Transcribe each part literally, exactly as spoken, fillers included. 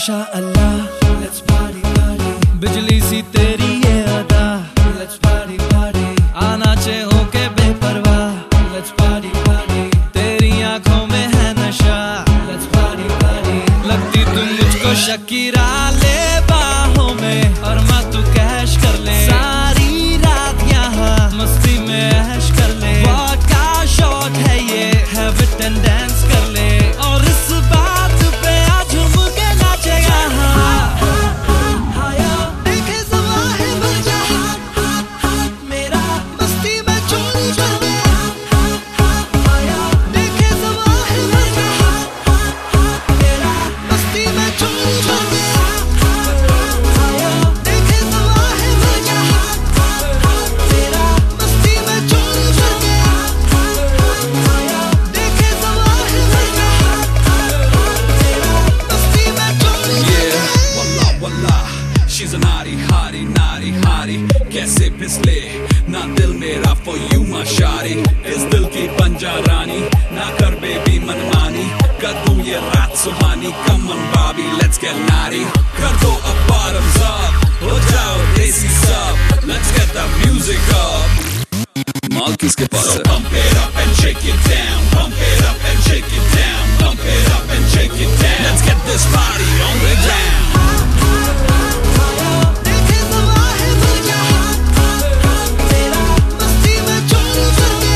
माशा अल्लाह, let's party party, बिजली सी तेरी ये अदा, let's party party, आना चे होके बेपरवाह, let's party party, तेरी आंखों में है नशा, let's party party, लगती तुम मुझको शकीरा, ले बाहों में और माँ तू कैश कर ले, सारी रात यहाँ मस्ती में ऐश कर ले, वोडका शॉट है ये, have it and dance कर ले, और इस बात पे आज झूम के नाचे यहाँ, देखे ज़वाहिर जहाँ, मेरा मस्ती में चोरी कर ले, देखे ज़वाहिर जहाँ, मेरा मस्ती में चोरी कर ले, देखे ज़वाहिर जहाँ, मेरा मस्ती में चोरी कर ले, देखे ज़वाहिर जहाँ, मेरा मस्ती में चोरी कर ले। Wallah wallah, she's a naughty hottie, naughty hottie, कैसे फिसले ना दिल मेरा for you my shawty, इस दिल की पंजा रानी, ना कर बेबी मनमानी, कर दूं ये रात सुहानी, come on Bobby let's get naughty, कर दो अब bottoms up, हो जाओ देसी सब, let's get the music up, माल किसके पास है? So pump it up and shake it down, pump it up and shake it down, pump it up and shake it down, let's get this party on the ground. देखे ज़वाहिर जहाँ, मेरा मस्ती में चोरी कर ले,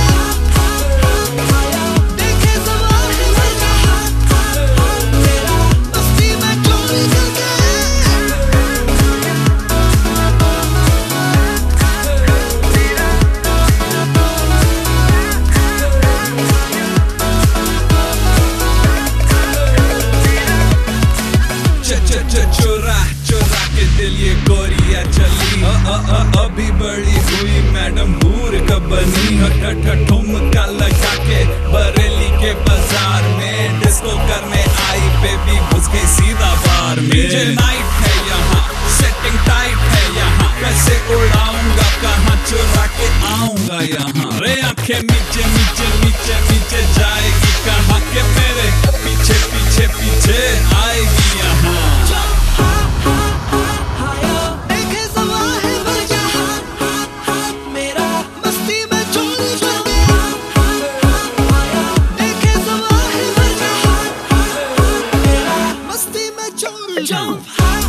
देखे ज़वाहिर जहाँ, मेरा मस्ती में चोरी कर ले। च च च चुरा चुरा के दिल ये गोरिया चली, अ अ अ अभी बड़ी हुई मैडम हूर कब बनी, हट हट ठुमका लगा के बरेली के बाजार में डिस्को करने आई बेबी, घुस गई सीधा बार में, डीजे नाइट है यहाँ, सेटिंग टाइट है यहाँ, कैसे उड़ाऊंगा कहाँ चुरा के आऊंगा यहाँ, रे आंखें नीचे नीचे नीचे नीचे जाएगी कहाँ के मेरे पीछे पीछे पीछे आएगी यहाँ। देखे ज़वाहिर जहाँ, मेरा मस्ती में चोरी कर ले, देखे ज़वाहिर जहाँ, मेरा मस्ती में चोरी कर ले।